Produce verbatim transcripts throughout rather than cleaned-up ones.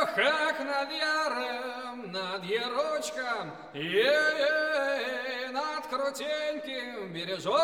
как над яром, над ярочком, и над крутеньким бережочком.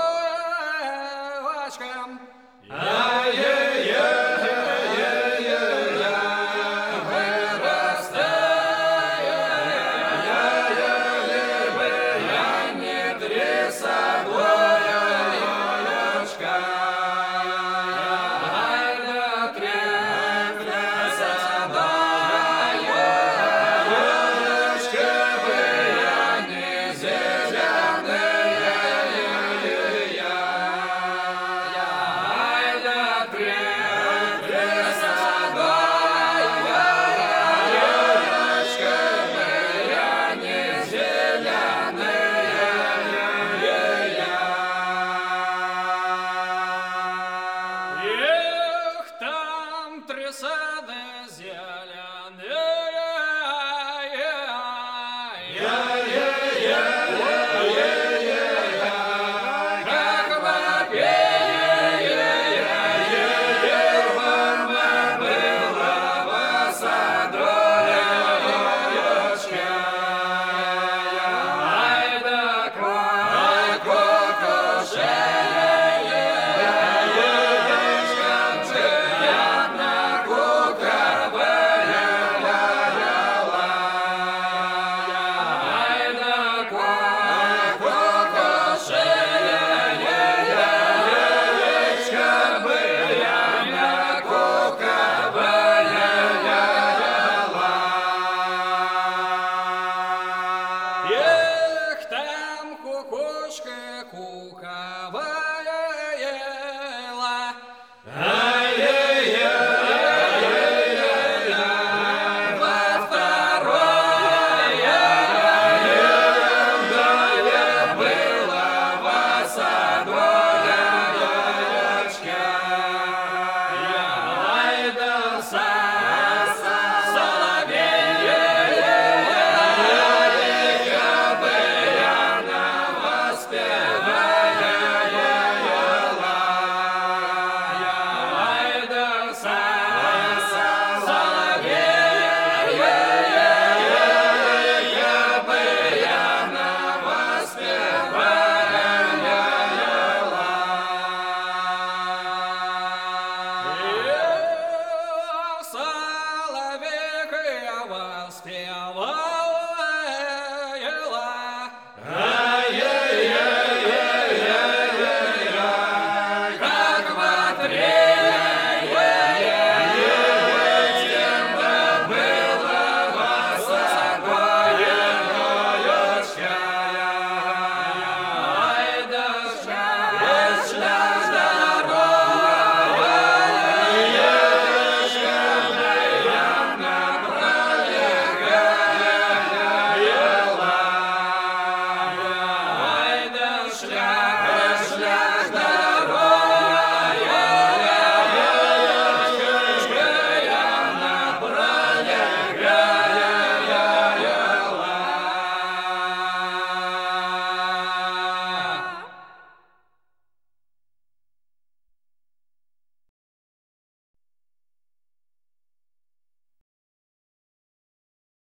Сады зеленые, как вопие, первым было в саду лёчка. Ай да квай кукушек. Эх, там кукушка куковая ела. Во второе доля было в саду лёчка. Ай да соловей. Соловейка воспевала.